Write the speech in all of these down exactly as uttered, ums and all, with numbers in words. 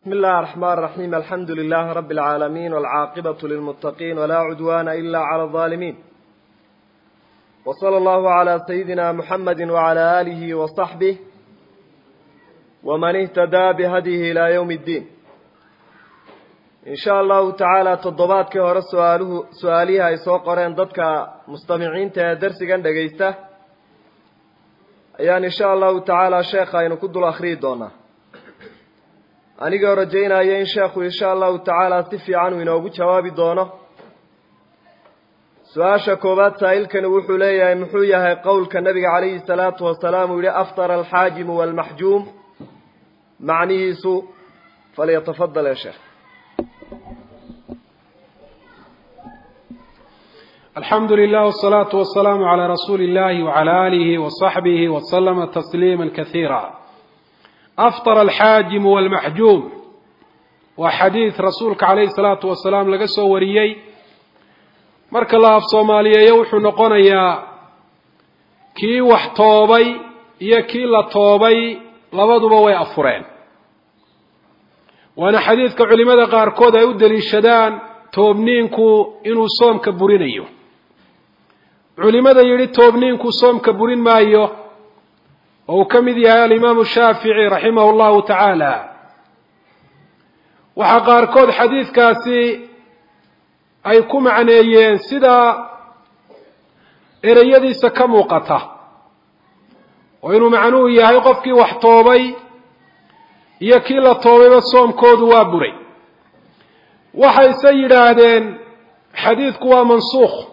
بسم الله الرحمن الرحيم. الحمد لله رب العالمين والعاقبة للمتقين ولا عدوان إلا على الظالمين، وصلى الله على سيدنا محمد وعلى آله وصحبه ومن اهتدى بهديه إلى يوم الدين. إن شاء الله تعالى تضبات كهر سؤاله سؤاليها يسوق قرين ضدك مستمعين تدرس جن دقيسته يعني إن شاء الله تعالى شيخ ينقض الأخير دونا أنيقا رجينا يا شيخ إن شاء الله تعالى تفي عنه ينوبو جوابي دونه. سؤال كوبات سائل كان وحولي محوية قول كالنبي عليه الصلاة والسلام يقول أفطر الحاجم والمحجوم معنيه سوء، فليتفضل يا شيخ. الحمد لله والصلاة والسلام على رسول الله وعلى آله وصحبه وسلم تسليما كثيرا. أفطر الحاجم والمحجوم وحديث رسولك عليه الصلاة والسلام لقى سوريي مرك الله في صوماليا يوحو نقونيا كي وحطوبي يا كي لطوبي لبضوا وي أفرين. وانا حديثك علماء قاركود يودل الشدان توبنينكو إنو صوم كبورين أيو علماء يريد توبنينكو صوم كبورين ما أيو أو كمذي يا الإمام الشافعي رحمه الله تعالى. وحقار كود حديث كاسي أي كم عنيين سدا إريدي سكمو قطة وإنه معنوه يقف كي وحطوبي يكيل الطوبي بالصوم كود وابري وحي سيد هذين حديث كوا منسوخ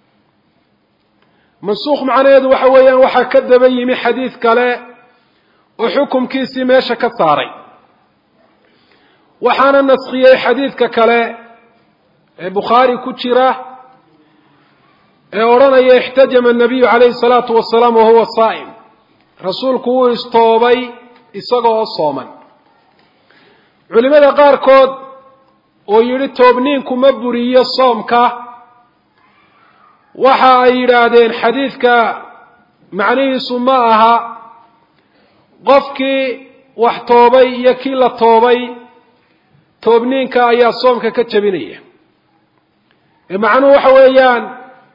منسوخ معناه وحويان وحا كذب يمي حديث كلا وحكم كيسي ماشا كصاري وحانا النسخية حديث كلا بخاري كتشرة اورانا يحتجم النبي عليه الصلاة والسلام وهو الصائم رسول كو استوبي اساقو الصوما علماء قاركود ويريد توبنينكو مبوري الصومكا waxa ay yiraahdeen xadiidka macnihiisu ma aha qofkii wax toobay iyo kii la toobay toobniinka ayaa soomka ka jabinaya. ee macnuhu waxa weeyaan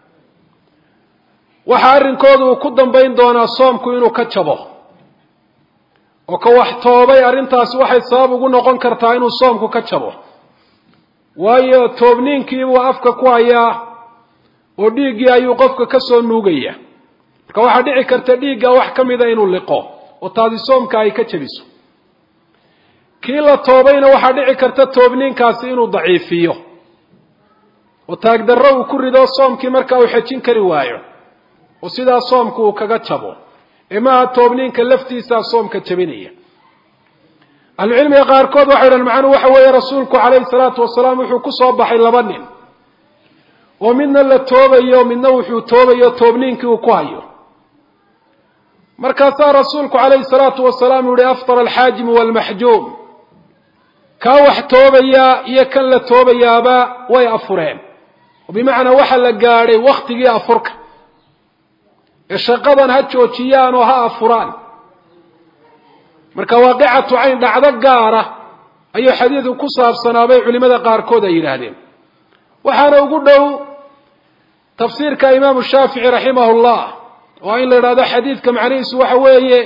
waxa arrinkoodu ku dambeyn doonaa soomku inuu ka jabo oo ka wax toobay arrintaas waxay sabab ugu noqon kartaa inuu soomku ka jabo, waayo toobniinkii uu afka ku hayaa oo dhiigii ayuu qofka ka soo nuugaya. marka waxa dhici karta dhiiga wax kamida inuu liqo oo taadi soomka ay ka jabiso. kii la toobayna waxa dhici karta toobniinkaasi inuu daciifiyo oo taag darro uu ku rido soomkii marka uu xajin kari waayo oo sidaa soomku uu kaga jabo. ima toobniinka laftiisa soomka jabinaya. al-cilmiga qaarkood waxay yiraahdeen macnuhu waxa weeye rasuulku calayhi salaatu wasalaam wuxuu ku soo baxay laba nin oo midna la toobayo midna wuxuu toobayo toobniinkii uu ku hayo. markaasaa rasuulku calayhi salaatu wasalaam yidhi aftara alxaajim walmaxjuum, kaa wax toobaya iyo kan la toobayaaba way afureen. bimacnaa waxa la gaadhay waktigii afurka ee shaqadan ha joojiyaan oo ha afuraan. marka waaqicatu cayn dhacdo gaara ayuu xadiidku ku saabsanaabay culimada qaarkood ay yidhaahdeen. waxaana ugu dhow tafsiirka imaamu shaafici raximahullah waa in la yidhahdo xadiidka macnihiisu waxa weeye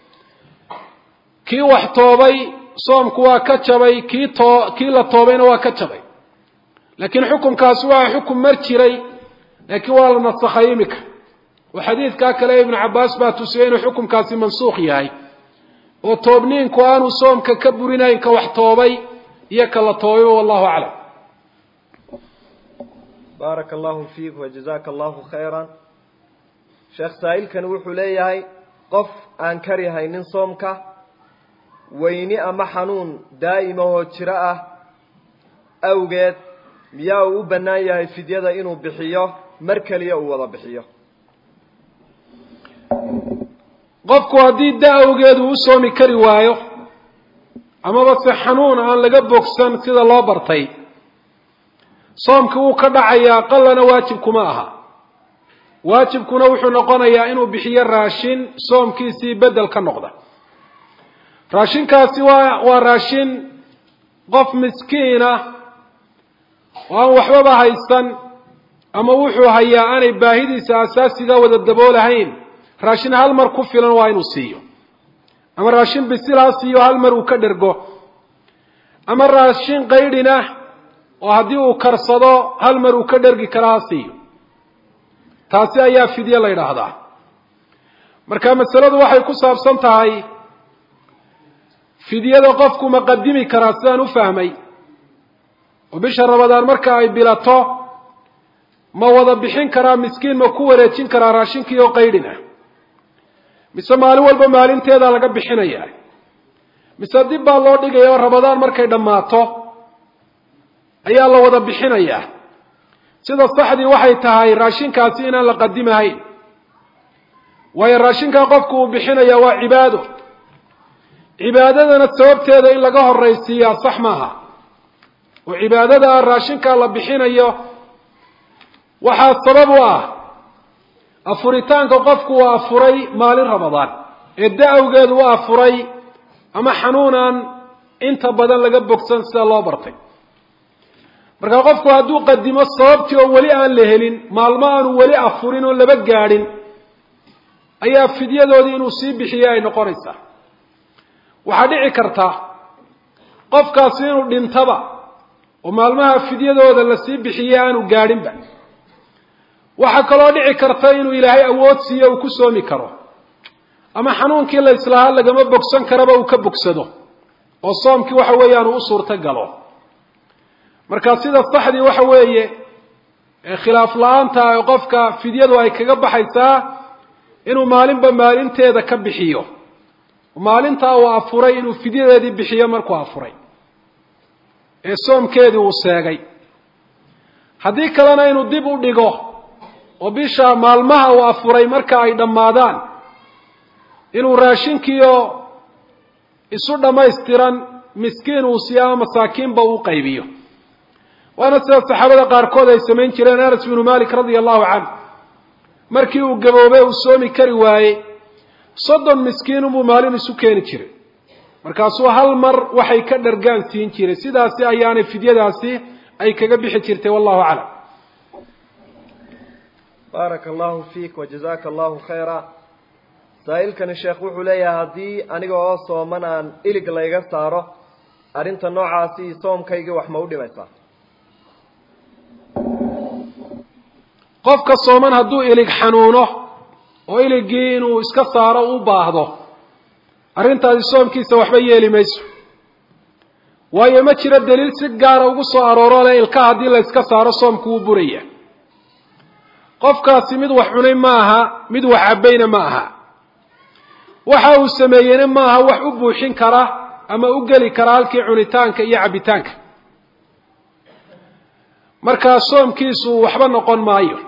kii wax toobay soomku waa ka jabay, kii too kii la toobayna waa ka jabay. laakiin xukunkaasi waa xukum mar jiray laakiin waa la nasakhay imika. oo xadiidkaa kale ibnu cabbaas baa tusiyey inuu xukunkaasi mansuukh yahay oo toobniinku aanu soomka ka burinayn ka wax toobay iyo ka la toobayba. wallahu aclam. بارك الله فيك وجزاك الله خيرا. شيخ سائل كان وحو ليهي قف aan karihaynin soomka weyni ama xanuun daa'ima oo jira ah awgeed miyaa uu banaan yahay fidyada inuu bixiyo mar kaliya uu wada bixiyo? qofku haddii daawgeedu uu soomi kari waayo amaba si xanuun aan laga bogsan sida loo bartay soomku uu ka dhacayaa qallana waajib kuma aha. waajibkuna wuxuu noqonayaa inuu bixiyo raashin soomkiisii bedel ka noqda. raashinkaasi waa waa raashin qof miskiina oo aan waxbaba haysan ama wuxuu hayaa aanay baahidiisa asaasiga wada daboolahayn raashin hal mar ku filan waa inuu siiyo ama raashin bisil ha siiyo hal mar uu ka dhergo ama raashin qaydhina oo haddii uu karsado hal mar uu ka dhergi kara ha siiyo taasi ayaa fidye la yidhaahdaa marka masaladu waxay ku saabsan tahay fidyada qofku ma qadimi karaa sidaan u fahmay oo bisha ramadaan marka ay bilato ma wada bixin karaa miskiin ma ku wareejin karaa raashinkii oo qaydhina mise maalin walba maalinteeda laga bixinaya mise dib baa loo dhigaya oo ramadaan markay dhammaato ayaa la wada bixinayaa sida saxdii waxay tahay raashinkaasi inaan la qadimahayn waayo raashinkaa qofku uu bixinaya waa cibaado cibaadadana sababteeda in laga horraysiiyaa sax maaha oo cibaadada raashinkaa la bixinayo waxaa sabab u ah afuritaanka qofku waa afuray maalin ramadaan ee da-awgeedu waa afuray ama xanuunaan inta badan laga bogsan sida loo bartay markaa qofku hadduu qadimo sababtii oo weli aan la helin maalmo aanu weli afurin oo laba gaadhin ayaa fidyadoodii inuu sii bixiyo ay noqonaysaa waxaa dhici karta qofkaasi inuu dhintaba oo maalmaha fidyadooda la sii bixiye aanu gaadhinba waxaa kaloo dhici karta inuu ilaahay awood siiyo uu ku soomi karo ama xanuunkii la islahaa lagama bogsan karaba uu ka bogsado oo soomkii waxa weeyaan uu u suurto galo marka sida saxdii waxa weeye ee khilaaf la-aanta ee qofka fidyadu ay kaga baxaysaa inuu maalinba maalinteeda ka bixiyo maalintaa uu afuray inuu fidyadeedii bixiyo markuu afuray ee soomkeedii uu seegay haddii kalena inuu dib u dhigo oo bisha maalmaha uu afuray marka ay dhammaadaan inuu raashinkiio isu dhammaystiran miskiin uu siiyo ama masaakiinba uu qaybiyo waana sida saxaabada qaarkood ay samayn jireen anas binu malik radia allahu canhu markii uu gaboobay uu soomi kari waayey soddon miskiin unbuu maalin isu keeni jiray markaasuu hal mar waxay ka dhargaan siin jiray sidaasi ayaanay fidyadaasi ay kaga bixi jirtay wallahu aclam baaraka allahu fiik wajazaaka allahu khayra saa-ilkani sheekh wuxuu leeyahay haddii aniga oo sooman aan ilig layga saaro arrinta noocaasi soomkaygii wax ma u dhimaysaa qofka sooman hadduu ilig xanuuno oo iligii inuu iska saaro u baahdo arrintaasi soomkiisa waxba yeeli mayso waayo ma jiro daliil si gaara ugu soo arooro le ilka haddii la iska saaro soomku wuu buraya qofkaasi mid wax cunay ma aha mid wax cabbayna ma aha waxa uu sameeyeyna ma aha wax u buuxin kara ama u geli kara halkii cunitaanka iyo cabbitaanka markaa soomkiisu waxba noqon maayo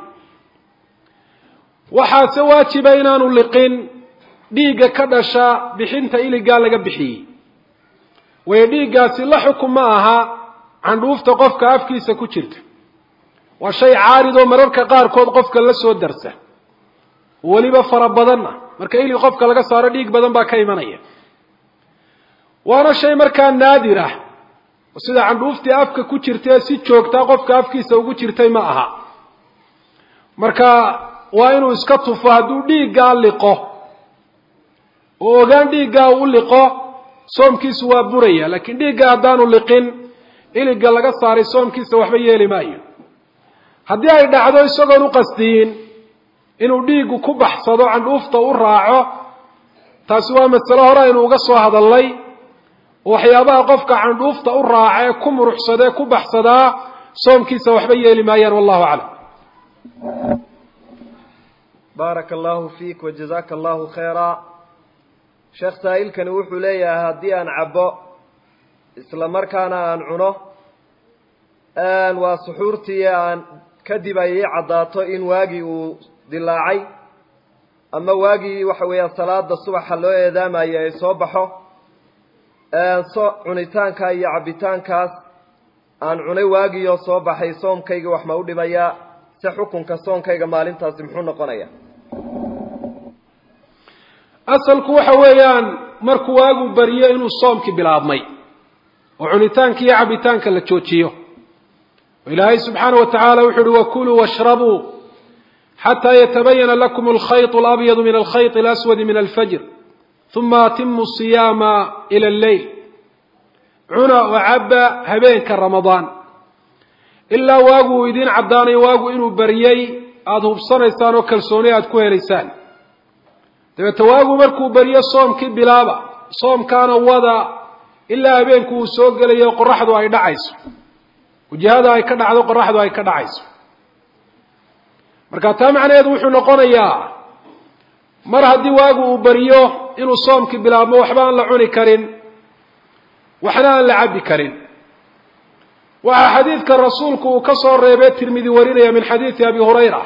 waxaase waajiba inaanu liqin dhiigga ka dhasha bixinta iligaa laga bixiyey waayo dhiiggaasi la xukun ma aha candhuufta qofka afkiisa ku jirta waa shay caarid oo mararka qaarkood qofka la soo darsa weliba fara badanna marka ilig qofka laga saaro dhiig badan baa ka imanaya waana shay markaa naadir ah sida candhuuftii afka ku jirtay si joogtaa qofka afkiisa ugu jirtay ma aha marka waa inuu iska tufo hadduu dhiiggaa liqo oo ogaan dhiiggaa u liqo soomkiisu waa buraya laakiin dhiigga haddaanu liqin iligga laga saaray soomkiisa waxba yeeli maayo haddii ay dhacdo isagoon u qasdiyin inuu dhiiggu ku baxsado candhuufta u raaco taasi waa masalo hore aynu uga soo hadalnay waxyaabaha qofka candhuufta u raaca ee ku muruxsada ee ku baxsadaa soomkiisa waxba yeeli maayaan wallahu aclam baaraka allahu fiik wajazaaka allahu khayra sheekh saa-ilkani wuxuu leeyahay haddii aan cabbo isla markaana aan cuno waa suxuurtii aan kadib ay ii caddaato in waagii uu dilaacay ama waagii waxa weeyaan salaada subaxa loo eedaamayo ay soo baxo so cunitaanka iyo cabbitaankaas aan cunay waagiioo soo baxay soomkayga wax ma u dhimayaa se xukunka soonkayga maalintaasi muxuu noqonayaa asalku waxa weeyaan markuu waagu bariyo inuu soomkii bilaabmay وعنتانك يا عبتانك لتشوتشيو وإلهي سبحانه وتعالى وحر وكلوا واشربوا حتى يتبين لكم الخيط الأبيض من الخيط الأسود من الفجر ثم أتموا الصيام إلى الليل عنا وعبا هبينك رمضان إلا واقو إذين عبداني واقو إنو بريي أدهو بصنيسان وكالسوني أدكوه ليسان تواقو مركو بريي صوم كي بلابا صوم كان وضع إلا هبينكو سوق لي قرحدو أي دعيس وجهادا أي كدعدو قرحدو أي كدعيس marka taa macnaheedu wuxuu noqonayaa mar haddii waagu uu bariyo inuu soomki bilaabmo waxba aan la cuni karin waxna aan la cabi karin waxa xadiidka rasuulku uu ka soo reebay tirmidhi warinaya min xadiisi abi hurayra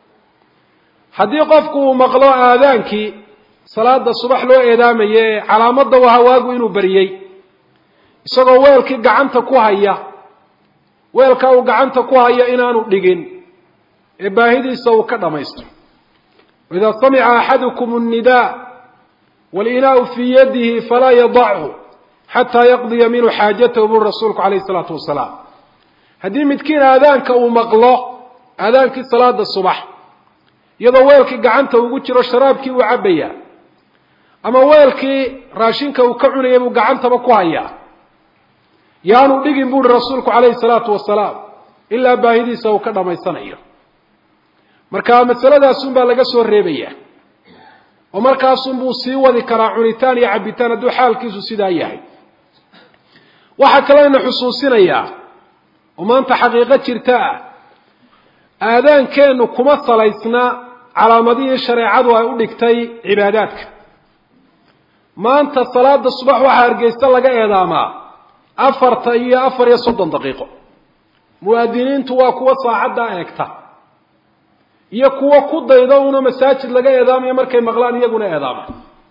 haddii qofku uu maqlo aadaankii salaada subax loo eedaamayay calaamadda waa waagu inuu bariyay isagoo weelkii gacanta ku haya weelka uu gacanta ku haya inaanu dhigin باهدي سو كدميستو واذا سمع احدكم النداء والاناء في يده فلا يضعه حتى يقضي منه حاجته بالرسول عليه الصلاه والسلام هدي متكين اذانك او مقلو اذانك صلاه الصبح يدو ويلكي غعنته ugu jiro sharaabkii uu cabaya ama weelkii raashinka uu ka cunayay uu gacantaba ku haya yaanu dhigin buu rasuulku عليه الصلاه والسلام illa baahidiisa uu ka dhameysanayo marka masaladaas baa laga soo reebaya oo markaas uu sii wadi kara cunitaan iyo cabitaan haduu xaalkiisu sidaa yahay waxa kale in xusuusinaya oo maanta xaqiiqo jirta aadaankeenu kuma salaysna calaamadii shariicadu ay u dhigtay cibaadaadka maanta salaada subax waxa hargeysta laga eedaamaa afarta iyo afar iyo soddon daqiiqo muwaadiniintu waa kuwa saacada eegta iyo kuwa ku dayda una masaajid laga eedaamayo markay maqlaan iyaguna eedaama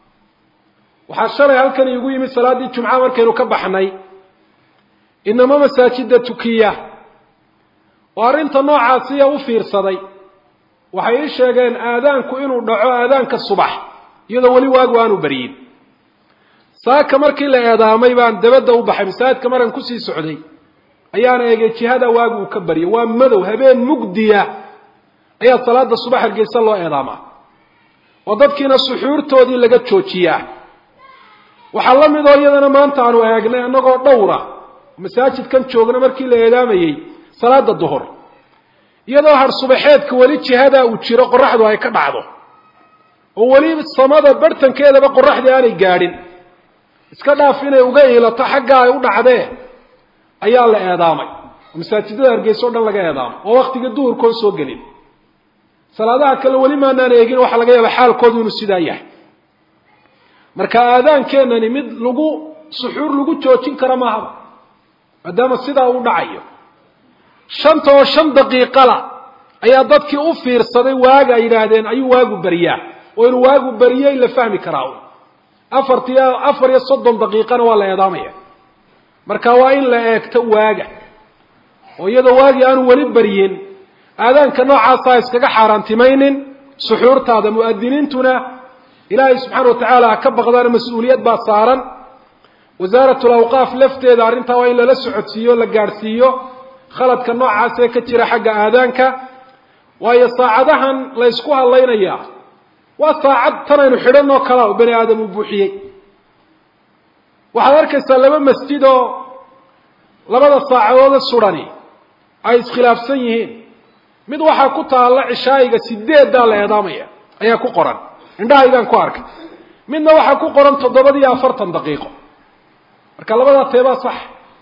waxa shalay halkan igu yimi salaadii jumca markaynu ka baxnay inama masaajida tukiya oo arinta noocaasi u fiirsaday waxay sheegeen aadaanku inuu dhaco aadaanka subax iyadoo wali waagu aanu bariin saaka markii la eedaamay baan dabada u baxay masaajidka maran ku sii socday ayaan eegay jihada waagu ka bariyo waa madow habeen mugdiya ayaa salaada subax hargeysa loo eedaama oo dadkiina suxuurtoodii laga joojiyaa waxa la mid oo iyadana maanta aanu eegnay anagoo dhowra masaajidkan joogna markii la eedaamayay salaada duhur iyadoo har subaxeedka wali jihada uu jiro qorraxdu ay ka dhacdo oo wali samada bartankeedaba qorraxdii aanay gaadhin iska dhaaf inay uga ilato xagga ay u dhacdeen ayaa la eedaamay masaajidada hargeysa oo dhan laga eedaamo oo waqtiga duhurkoon soo gelin salaadaha kale wali ma aanan eegin waxa laga yaabaa xaalkoodu inuu sidaa yahay marka aadaankeenani mid lagu suxuur lagu joojin kara maaha maadaama sidaa uu dhacayo shanta oo shan daqiiqo la ayaa dadkii u fiirsaday waaga ay yiraahdeen ayuu waagu bariyaa oo inuu waagu bariyay la fahmi karaa afartiya afar iyo soddon daqiiqana waa la eedaamaya marka waa in la eegto waaga oo iyadoo waagi aanu wali bariyin aadaanka noocaas ah iskaga xaaraantimaynin suxuurtaada muadiniintuna ilaahay subxaanahu wa tacaala ka baqdaan mas'uuliyad baa saaran wasaarat al-awqaaf lafteeda arrinta waa in lala socodsiiyo la gaarsiiyo khaladka noocaas ee ka jira xagga aadaanka waayo saacadahan la isku hadlaynaya waa saacad tanaynu xidhanoo kala oo bani aadam u buuxiyey waxaad arkaysaa laba masjid oo labada saacadood surani ay iskhilaafsan yihiin mid waxa ku taala cishaayiga sideed la eedaamaya ayaa ku qoran indhahaydan ku arkay midna waxa ku qoran toddoba iyo afartan daqiiqo marka labada teeba sax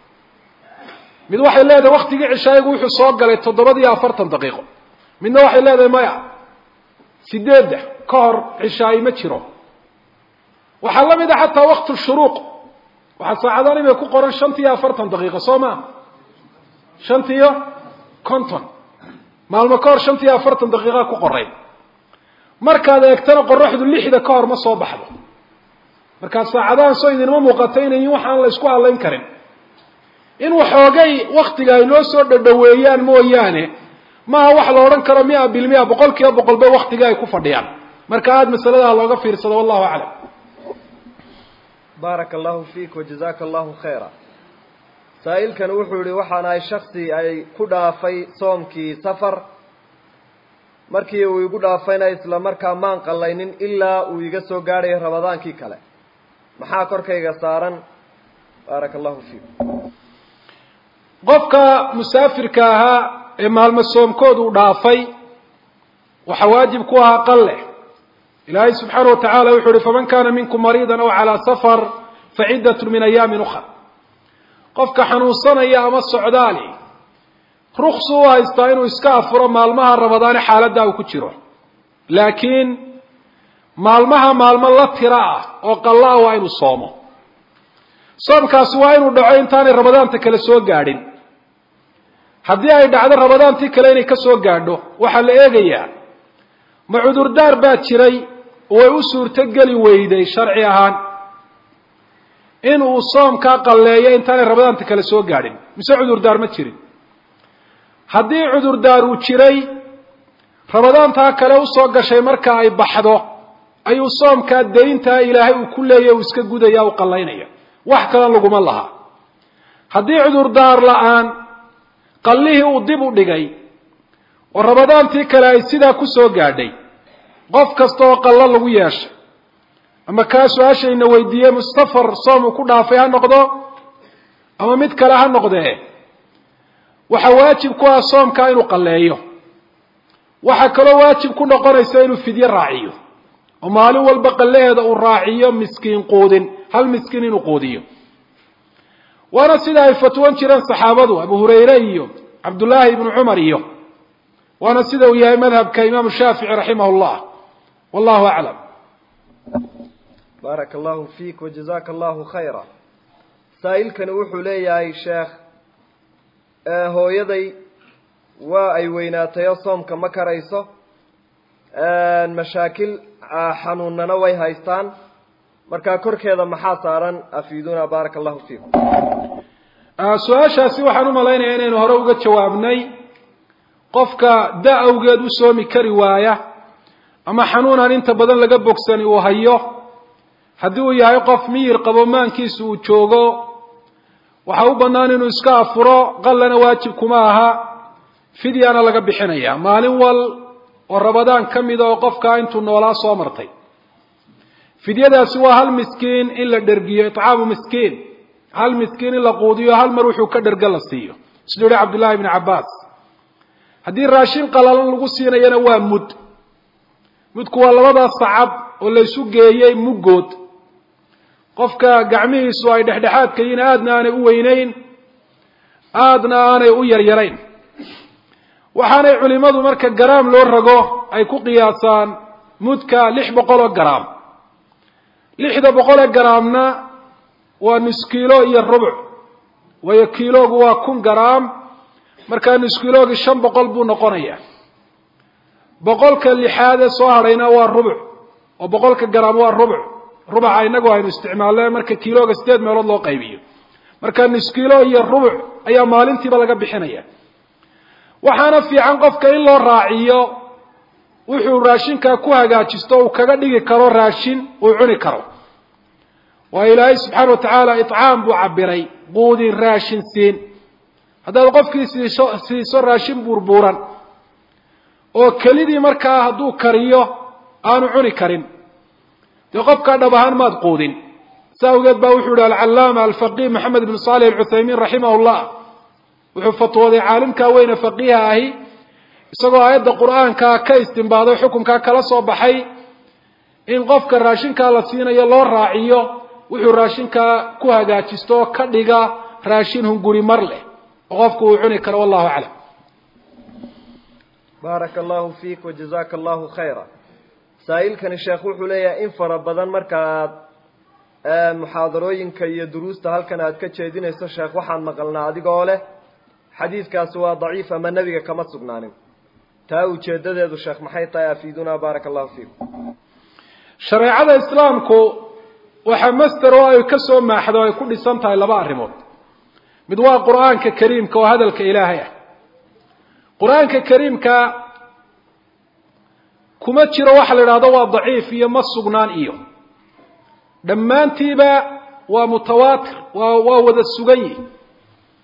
mid waxay leedahay waqtiga cishaayigu wuxuu soo galay toddoba iyo afartan daqiiqo midna waxay leedahay maya sideed ka hor cishaayi ma jiro waxa la mid ah xataa waqti shuruuq waxa saacadani bay ku qoran shan iyo afartan daqiiqo Soomaa shan iyo konton maalmo ka hor shan iyo afartan daqiiqo ku qoray markaad eegtana qorraxdu lixda ka hor ma soo baxdo marka saacadahan soo idinma muuqato inay waxaan la isku halayn karin in waxoogay waqtiga ay noo soo dhadhaweeyaan mooyaane ma wax la oran karo mia bil mia boqolkiiba boqol bay waqtiga ay ku fadhiyaan marka aad masalada looga fiirsado wallahu a'lam بارك الله فيك وجزاك الله خيرا سائل كان وحوري وحنا أي شخصي أي كدا في صومكي سفر markii uu igu dhaafayna isla markaa maan qallaynin ilaa uu iga soo gaaray rabadaankii kale maxaa korkayga saaran barakallahu fiik qofka musaafirka ahaa ee maalmo soomkoodu u dhaafay waxa waajib ku ah qalle ilaahay subhanahu wa ta'ala wuxuu yiri faman kana minkum mariidan aw ala safar fa'idatu min ayamin ukhra qofka xanuunsanaya ama socdaali rukhsu haystaa inuu iska afuro maalmaha rabadaan xaaladda uu ku jiro laakiin maalmaha maalmo la tira ah oo qallaa waa inuu soomo soomkaas waa inuu dhaco intaan rabadaanta kala soo gaadhin haddii ay dhacdo rabadaantii kale inay ka soo gaadho waxa la eegayaa ma cudur daar baa jiray oo ay u suurto gali weyday sharci ahaan in uu soomka qalleeyo intaan rabadaanta kala soo gaadhin mise cudur daar ma jirin haddii cudur daar uu jiray rabadaanta kale u soo gashay marka ay baxdo ayuu soomka deynta ilaahay uu ku leeyahay uu iska gudaya oo qallaynaya wax kale laguma laha haddii cudur daar la'aan qallihi uu dib u dhigay oo rabadaantii kale ay sidaa ku soo gaadhay qof kasta oo qalla lagu yeeshay ama ka su'aashayna weydiiyay mustafar soom ku dhaafay ha noqdo ama mid kale ha noqdee waxa waajib ku ah soomka inuu qalleeyo waxa kale waajib ku noqonaysa inuu fidyo raaciyo oo maalin walba qalleeeda uu raaciyo miskiin qoodin hal miskiin inuu qoodiyo waana sida ay fatwan jireen saxaabadu Abu Hurayra iyo Abdullah ibn Umar iyo وانا سيده وياي مذهب كإمام الشافعي رحمه الله والله أعلم. بارك الله فيك وجزاك الله خيرا. سائل كان وحو لي يا شيخ آه هو يدي وأي ويناتي صوم كما كريسة آه المشاكل آه حنوننا وي هايستان مركا كرك هذا محاصرا أفيدونا بارك الله فيكم. آه سؤال شاسي وحنو ملاينا يعني نهروقة جوابني qofka da awgeed u soomi kari waaya ama xanuunan inta badan laga bogsan uu hayo hadii uu yahay qof miyir qabo maankiisu uu joogo waxa uu banaan inuu iska afuro qallana waajib kuma aha fidyana laga bixinaya maalin wal oo rabadaan kamid oo qofka intuu noolaa soo martay fidyadaasi waa hal miskiin in la dhergiyo itcaamu miskiin hal miskiin in la quudiyo hal mar wuxuu ka dherga la siiyo sidoo Abdullah ibn Abbas haddii raashin qalalan lagu siinayana waa mud mudku waa labada sacab oo la isu geeyay mugood qofka gacmihiisu ay dhexdhexaadka yihiin aadna aanay u weynayn aadna aanay u yaryarayn waxaanay culimadu marka garaam loo rago ay ku qiyaasaan mudka lix boqol oo garaam lixda boqol oo garaamna waa nus kiilo iyo rubuc way kiiloogu waa kun garaam marka niskiloogi shan boqol buu noqonaya boqolka lixaad ee soo harayna waa rubuc oo boqolka garaam waa rubuc rubuca inagu aynu isticmaalnaa marka kiilooga sideed meelood loo qaybiyo marka niskilo iyo rubuc ayaa maalintiiba laga bixinaya waxaana fiican qofka in loo raaciyo wuxuu raashinka ku hagaajisto oo kaga dhigi karo raashin uu cuni karo wa ilaahay subhanahu wa ta'ala it'aam buu cabiray quudin raashin siin haddaad qofkii siiso raashin burburan oo kelidii markaa hadduu kariyo aanu cuni karin dee qofkaa dhab ahaan maad quudin saa awgeed baa wuxuu yihi alcallaama alfaqih maxamed ibn salih alcuthaymiin raximahullah wuxuu fatwooday caalimkaa weyne faqiiha ahi isagoo aayadda qur'aankaa ka istinbaaday xukunkaa kala soo baxay in qofka raashinkaa la siinayo loo raaciyo wuxuu raashinkaa ku hagaajisto oo ka dhiga raashin hunguri mar leh وقفك وعني كره والله أعلم. بارك الله فيك وجزاك الله خيرا. سائل كان الشيخ وحوليا إن فربضان مركات محاضروين كي دروس تهل كانت كتشيدين يسا الشيخ وحان مقلنا عدي قوله حديث كاسوا ضعيف أما النبي كما سقناني تاو تشيدد يدو الشيخ محيطا يفيدونا بارك الله فيكم. شريعة الإسلامكو وحمستر رأيو كسو ما حدا يكون لسانتها إلا بأرمون mid waa quraanka kariimka oo hadalka ilaahay ah quraanka kariimka kuma jiro wax la yiraahdo waa dhaif iyo ma sugnaan iyo dhamaantiiba waa mutawaatir waa waa wada sugan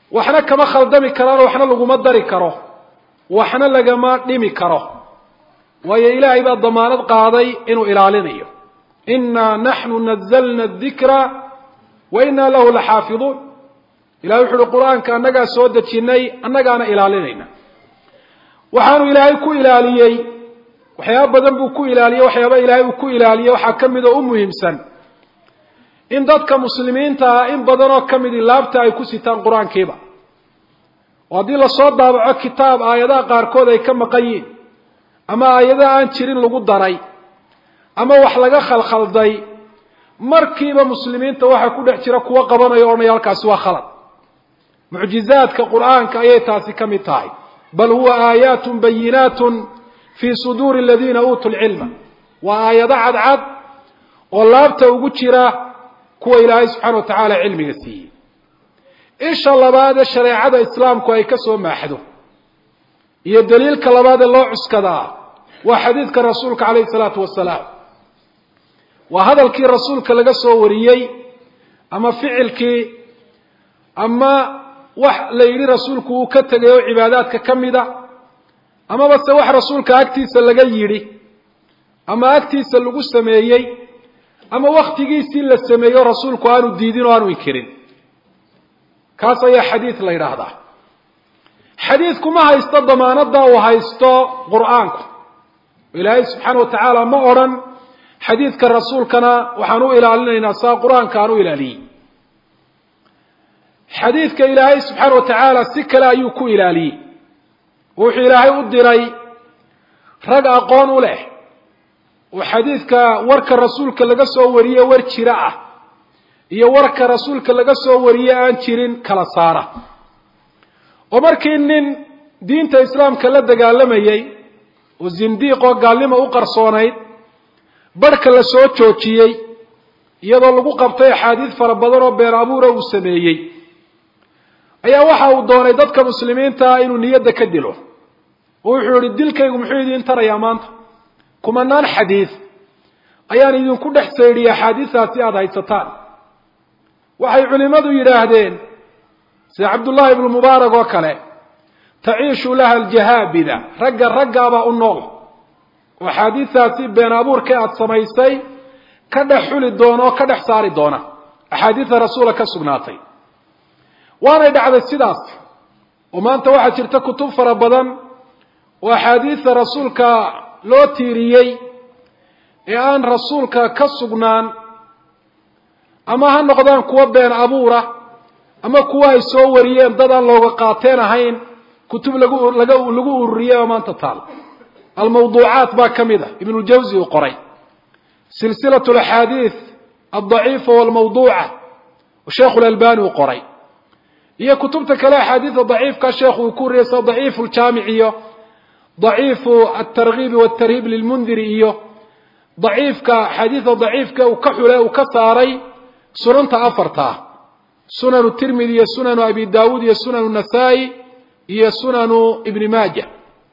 waxna kama khaldami karaan waxna laguma dari karo waxna lagama dhimi karo waayo ilaahay baa damaanad qaaday inuu ilaalinayo inna nahnu nazzalna adh-dhikra wa inna lahu lahaafidun ilaahay wuxuu quraanka annaga soo dejinay annagaana ilaalinayna waxaanu ilaahay ku ilaaliyay waxyaabo badan buu ku ilaaliyay waxyaabo ilaahay uu ku ilaaliyay waxa kamid oo muhiimsan in dadka muslimiinta in badan oo kamid laabta ay ku sitaan quraankeeba wadii la soo daabaco kitaab aayadaha qaar kood ay ka maqayeen ama aayadaha aan jirin lagu daray ama wax laga khalkhalday markiiba muslimiinta waxa ku dhex jira kuwa qabanayo oo halkaas waa khalad mucjizaadka quraanka ayay taasi kamid tahay bal huwa aayatun bayinatun fi suduri alladhina utul ilma wa aayada cadcad oo laabta ugu jira kuwa ilaahay subhanahu wa ta'ala cilmiga siiyay insha labaad shariicada islaamku ay ka soo maaxdo iyo daliilka labaad loo cuskada waa xadiidka rasuulka kaleey salaatu wasalaam wa hadalkii rasuulka laga soo wariyay ama ficilkii ama wax la yiri rasuulku uu ka tagayo cibaadaadka kamida ama bas wax rasuulka agtiisa laga yiri ama agtiisa lagu sameeyay ama waqtigiisii la sameeyo rasuulku aanu diidin oo aanu inkirin kaas ayaa xadiis la yiraahdaa xadiisku ma haysto damaanada oo haysto quraanku ilaahay subhanahu wa ta'ala ma oran xadiiska rasuulkana waxaan u ilaalinaynaa saa quraanka aanu ilaaliyay xadiiska ilaahay subhanahu wa ta'ala si kale ayuu ku ilaaliyay wuxuu ilaahay u diray rag aqoon u leh oo xadiiska warka rasuulka laga soo wariyay war jira ah iyo warka rasuulka laga soo wariyay aan jirin kala saara oo markii nin diinta islaamka la dagaalamayay oo zindiiq oo gaalnimo u qarsoonayd barka la soo joojiyay iyadoo lagu qabtay xadiis fara badan oo been abuur uu sameeyay ayaa waxa uu doonay dadka muslimiinta inuu niyada ka dilo oo wuxuu yiri dilkaygu muxuu idin tarayaa maanta kumanaan xadiis ayaan idin ku dhex saydiyay xadiisaasi aad haysataan waxay culimadu yiraahdeen sida Abdullah ibn Mubarak oo kale taciishu laha aljahabida ragga ragga ba u nool oo xadiisaasi been abuurka aad samaysay ka dhaxuli doono ka dhex saari doona axaadiisa rasuulka ka sugnaatay waana dhacday sidaas oo maanta waxa jirta kutub fara badan oo axaadiisa rasuulka loo tiiriyay ee aan rasuulka ka sugnaan ama ha noqdaan kuwa been abuura ama kuwa ay soo wariyeen dad aan looga qaateen ahayn kutub lagu lagu lagu ururiyay maanta taal الموضوعات با كميده ابن الجوزي وقري سلسلة الحديث الضعيفة والموضوعة وشيخ الألباني وقري هي كتبتك لا حديث ضعيف كشيخ وكوري ضعيف الجامعية ضعيف الترغيب والترهيب للمنذرية ضعيف كحديث ضعيف وكحله وكساري سنن أفرتها سنن الترمذي سنن أبي داود سنن النسائي هي سنن ابن ماجه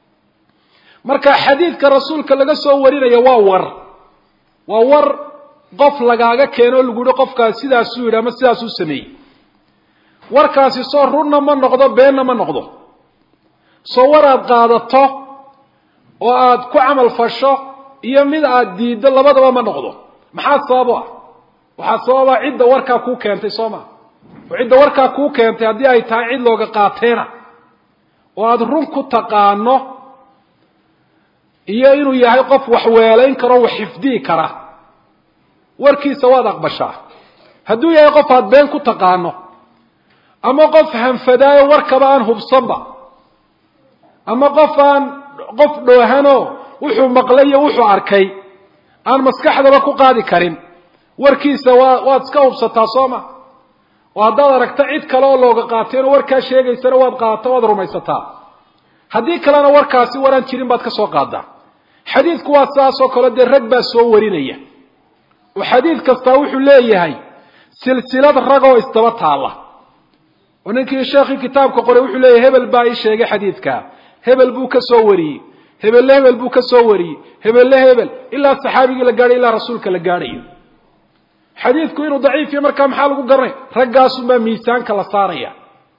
marka xadiidka rasuulka laga soo warinayo waa war waa war qof lagaaga keeno lagu yiri qofkaas sidaas uu yiraahdo sidaas uu sameeyay warkaasi soo runna ma noqdo beenna ma noqdo soo waraad qaadato oo aad ku amal fasho iyo mid aad diido labadaba ma noqdo maxaa sabab ah waxa sababa cidda warka ku keentay Sooma oo cidda warka ku keentay hadii ay tahay cid looga qaateena oo aad run ku taqaano iyo inuu yahay qof wax weelayn karo wax xifdii kara warkiisa waad aqbashaa haduu yahay qof aad been ku taqaano ama qof hanfadaayo warkaba aan hubsanba ama qof aan qof dhoohano wuxuu maqlay wuxuu arkay aan maskaxdaba ku qaadi karin warkiisa waad iska hubsataa Sooma oo hadaad aragto cid kale oo looga qaateen warka sheegaysana waad qaato waad rumaysataa hadii kalena warkaasi waran jirin baad ka soo qaadaa xadiidku waa saas oo kale de rag baa soo warinaya oo xadiid kasta wuxuu leeyahay silsilad rag oo istaba taala oo ninkii sheekhi kitaabka qoray wuxuu leeyahay hebel baa ii sheegay xadiidka hebel buu ka soo wariyay hebel hebel buu ka soo wariyay hebel hebel ila saxaabigi la gaaray ila rasuulka la gaaray xadiidku inuu daciif yahay marka maxaa lagu garanay raggaas uma miisaanka la saaraya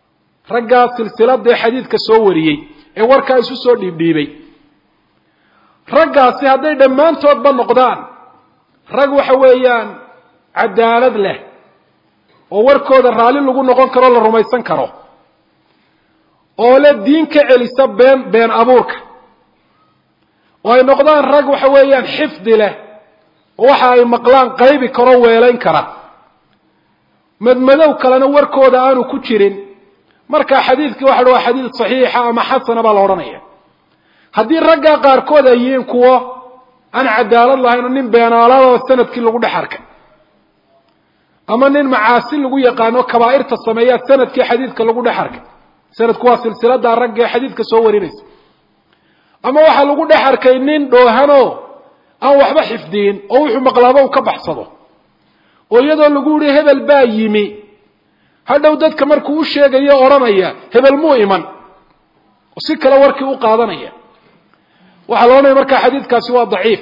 raggaa silsiladee xadiidka soo wariyey ee warkaa isu soo dhiibdhiibay raggaasi hadday dhammaantoodba noqdaan rag waxa weeyaan cadaalad leh oo warkooda raalli lagu noqon karo la rumaysan karo oo la diin ka celisa been been abuurka oo ay noqdaan rag waxa weeyaan xifdi leh oo waxa ay maqlaan qaybi karo weelayn kara madmadow kalena warkooda aanu ku jirin marka xadiidkii waxa waa xadiid saxiixa ama xasana baa la odhanaya haddii raggaa qaarkood ay yihiin kuwo aan cadaalad lahayn oo nin beenaalada sanadkii lagu dhex arkay ama nin macaasi lagu yaqaano kabaa'irta sameeya sanadkii xadiidka lagu dhex arkay sanadku waa silsilada rag ee xadiidka soo warinaysa ama waxa lagu dhex arkay nin dhoohano aan waxba xifdiin oo wuxuu maqlaabo uu ka baxsado oo iyadoo lagu yiri hebel baa yimi hadhow dadka markuu u sheegayo oranaya hebel muu iman oo si kala warkii u qaadanaya waxa loo leeyahay marka xadiidkaasi waa daciif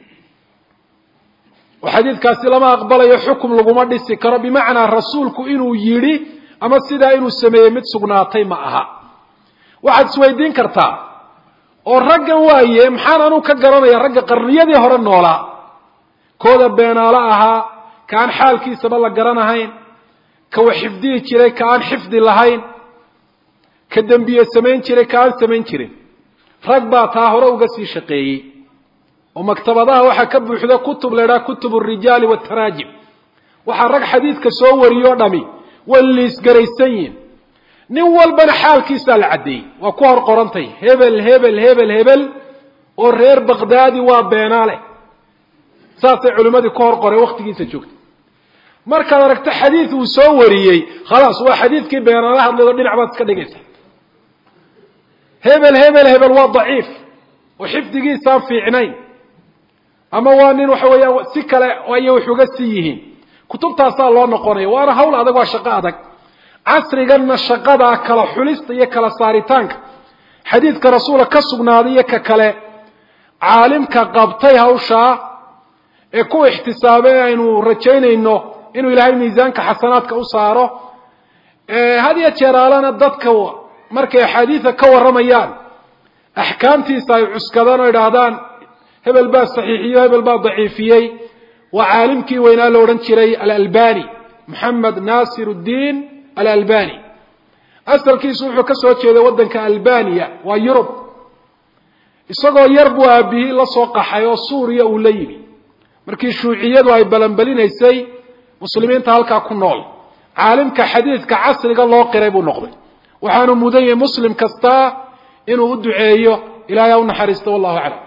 oo xadiidkaasi lama aqbalayo xukum laguma dhisi karo bimaana rasuulku inuu yiri ama sida inuu sameeyay mid sugnaatay ma aha waxaad isweydiin kartaa oo raggan waaye maxaan anu ka garanaya ragga qarniyadii hore noolaa kooda beenaala ahaa kaan xaalkiisaba la garanahayn ka wax xifdii jiray kaan xifdi lahayn ka dambiye samayn jiray kaan samayn jirin rag baa taa hore uga sii shaqeeyay oo maktabadaha waxa ka buuxda kutub leeraa kutubu rijaal wa taraajim waxa rag xadiidka soo wariyo dhami waliis garaysan nin walbana xaalkiisa la cadeey waa ku hor qorantay hebel hebel hebel hebel oo reer Baghdadi waa beenaale saasay culimadii ku hor qoray waqtigiisa joogtay marka aragta xadiis uu soo wariyay خلاص waa xadiiskii beenaale hadlado dhinac baad iska dhigaysaa hebel hebel hebel waa daciif oo xifdigiisa fiicnay ama waa nin waxa weeyaa si kale ay wax uga siihiin kutubtaas loo noqonay waana hawl adag waa shaqo adag casrigan shaqada kala xulista iyo kala saaritaanka xadiidka rasuulka ka sugnaaday ka kale caalimka qabtay hawsha ee ku ixtisaabay inuu rajaynayno inuu ilaahay miisaanka xasanaadka u saaro ee hadiya jeeraalana dadka markay xadiidka ka waramayaan ahkaamtiisa ay cuskadaan oo yiraahdaan hebel baa saxiixiyo hebel baa daciifiyay وعالمكي وين قال ورن شري الألباني محمد ناصر الدين الألباني أصل كي سوحو كسوة شيء ودن كألبانيا ويوروب isagoo yarbu aabihi la soo qaxay oo Suuriya uu leeyimi markii shuuciyadu ay balanbalinaysay muslimiinta halka ku nool caalimka xadiiska casriga loo qiray buu noqday waxaanu mudan muslim kasta inuu u duceeyo ilaahay u naxariisto wallahu a'lam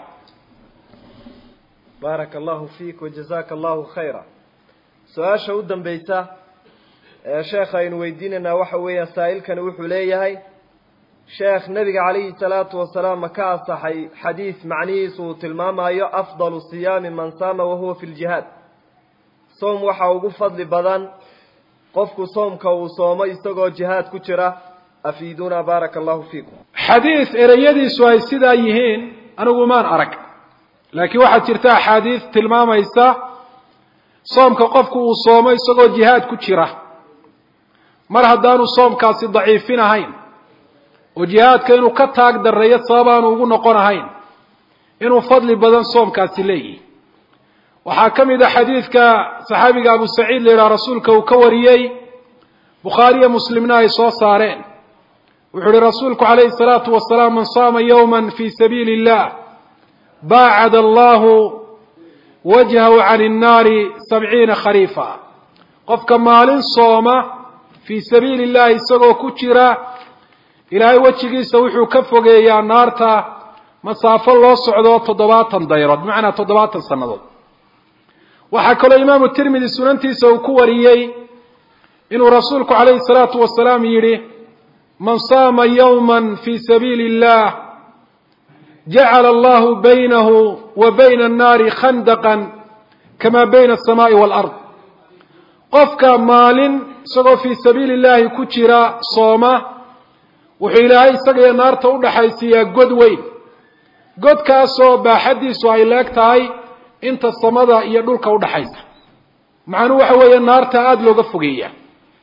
بارك الله فيك وجزاك الله خيرا سؤال شو دنبيسا يا شيخ إن ويديننا وحوي سائل كان وحوليه شيخ نبي عليه الصلاة والسلام كاس حديث معني صوت الماما أفضل الصيام من صام وهو في الجهاد صوم وحاو فضل بدن قفك صوم كو صوم يستقو جهاد كترة أفيدونا بارك الله فيكم حديث إريدي سواي سيدا يهين أنا قمان أرك لكن واحد ترتاح حديث تلماما يسا صوم كقفك وصوم يستقو جهاد كترة مرهدان صوم كاسي ضعيفين هين وجهاد كانوا كتاق دريات صابان وقلنا قنهين إنه فضل بدن صوم كاسلي وحاكم إذا حديث كصحابي أبو سعيد لإلى رسولك وكوريي بخاري مسلمنا يسوى صارين وحول رسولك عليه الصلاة والسلام من صام يوما في سبيل الله باعد الله وجهه عن النار سبعين خريفا قف كمال صوم في سبيل الله سقو كتيرا إلهي وجهيسا وحو كفوغيا نارتا مسافة الله صعدو تضباطا دايرات بمعنى تضباطا سنضو وحكى الإمام الترمذي سننتيسا وكوريي إنه رسولك عليه الصلاة والسلام يري من صام يوما في سبيل الله جعل الله بينه وبين النار خندقا كما بين السماء والأرض قفك مال سقو في سبيل الله كتيرا صومه wuxuu ilaahay isaga naarta u dhaxaysiyaa god weyn godkaas oo baaxadiisu ay leegtahay inta samada iyo dhulka u dhaxaysa macnu waxa weeye naarta aad looga fogeeyaa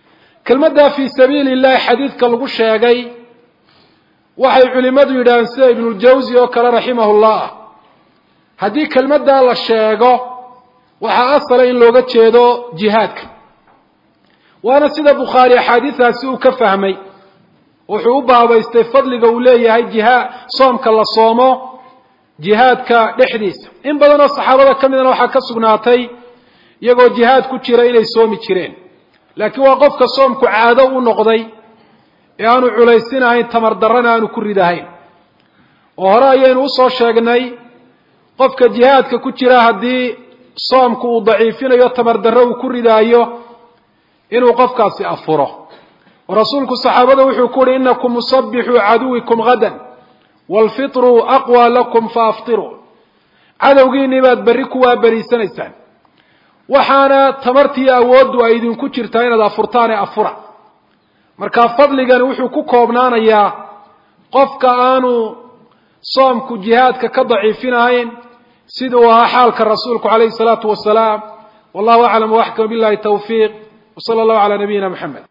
kelmadda fi sabiili illahi xadiidka lagu sheegay waxay culimadu yidhaaheen sida ibnuljawsi oo kale raximahullah haddii kelmaddaa la sheego waxaa asala in looga jeedo jihaadka waana sida bukhaari axaadiidaasi uu ka fahmay wuxuu u baabaystay fadliga uu leeyahay jihaa soomka la soomo jihaadka dhexdiisa in badan oo saxaabada ka midana waxaa ka sugnaatay iyagoo jihaad ku jira inay soomi jireen laakiin waa qofka soomku caado u noqday ee aanu culaysinahayn tamar darrana aanu ku ridahayn oo hore ayaynu usoo sheegnay qofka jihaadka ku jira haddii soomku uu daciifinayo tamar darro uu ku ridaayo inuu qofkaasi afuro oo rasuulku saxaabada wuxuu ku yihi inakum musabbixuu caduwikum gadan waalfitru aqwa lakum faaftiruu cadowgiinii baad berri kuwaa beriisanaysaan waxaana tamartii awooddu ay idinku jirtaa inaad afurtaan ee afura markaa fadligani wuxuu ku koobnaanayaa qofka aanu soomku jihaadka ka daciifinahayn siduu ahaa xaalka rasuulku calayhi salaatu wasalaam wallahu aclam waxkam billahi tawfiiq وصلى الله على نبينا محمد